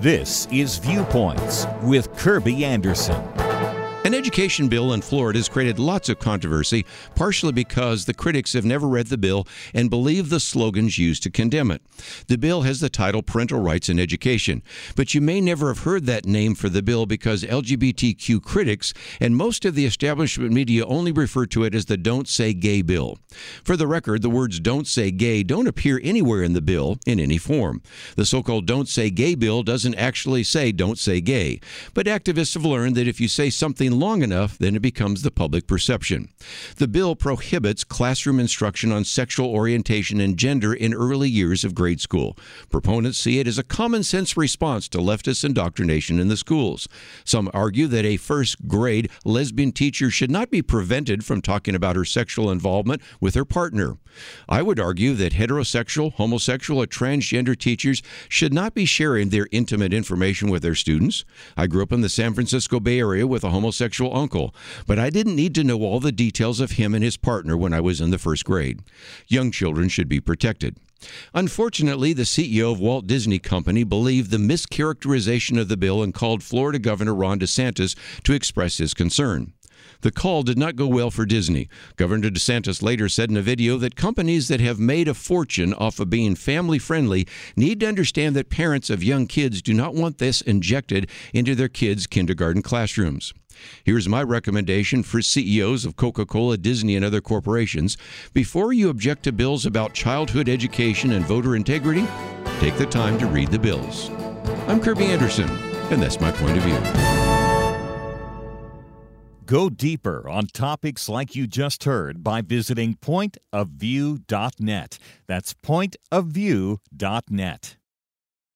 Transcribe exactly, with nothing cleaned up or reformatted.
This is Viewpoints with Kirby Anderson. An education bill in Florida has created lots of controversy, partially because the critics have never read the bill and believe the slogans used to condemn it. The bill has the title Parental Rights in Education, but you may never have heard that name for the bill because L G B T Q critics and most of the establishment media only refer to it as the Don't Say Gay bill. For the record, the words Don't Say Gay don't appear anywhere in the bill in any form. The so-called Don't Say Gay bill doesn't actually say Don't Say Gay, but activists have learned that if you say something long enough, then it becomes the public perception. The bill prohibits classroom instruction on sexual orientation and gender in early years of grade school. Proponents see it as a common-sense response to leftist indoctrination in the schools. Some argue that a first-grade lesbian teacher should not be prevented from talking about her sexual involvement with her partner. I would argue that heterosexual, homosexual, or transgender teachers should not be sharing their intimate information with their students. I grew up in the San Francisco Bay Area with a homosexual uncle, but I didn't need to know all the details of him and his partner when I was in the first grade. Young children should be protected. Unfortunately, the C E O of Walt Disney Company believed the mischaracterization of the bill and called Florida Governor Ron DeSantis to express his concern. The call did not go well for Disney. Governor DeSantis later said in a video that companies that have made a fortune off of being family-friendly need to understand that parents of young kids do not want this injected into their kids' kindergarten classrooms. Here's my recommendation for C E Os of Coca-Cola, Disney, and other corporations. Before you object to bills about childhood education and voter integrity, take the time to read the bills. I'm Kirby Anderson, and that's my point of view. Go deeper on topics like you just heard by visiting point of view dot net. That's point of view dot net.